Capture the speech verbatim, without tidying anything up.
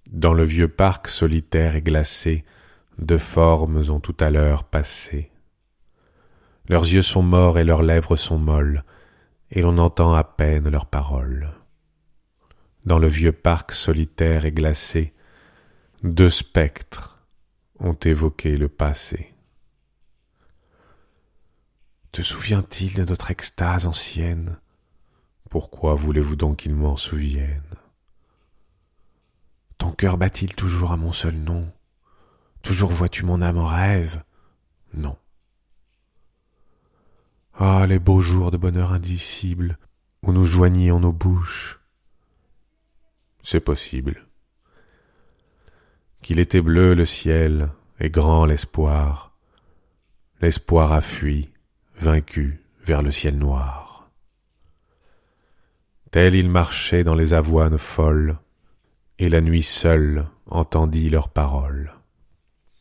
Dans le vieux parc solitaire et glacé, deux formes ont tout à l'heure passé. Leurs yeux sont morts et leurs lèvres sont molles, et l'on entend à peine leurs paroles. Dans le vieux parc solitaire et glacé, deux spectres ont évoqué le passé. Te souvient-il de notre extase ancienne? Pourquoi voulez-vous donc qu'il m'en souvienne? Ton cœur bat-il toujours à mon seul nom? Toujours vois-tu mon âme en rêve? Non. Ah, les beaux jours de bonheur indicible, où nous joignions nos bouches. C'est possible. Qu'il était bleu le ciel et grand l'espoir. L'espoir a fui, vaincu, vers le ciel noir. Tel il marchait dans les avoines folles, et la nuit seule entendit leurs paroles.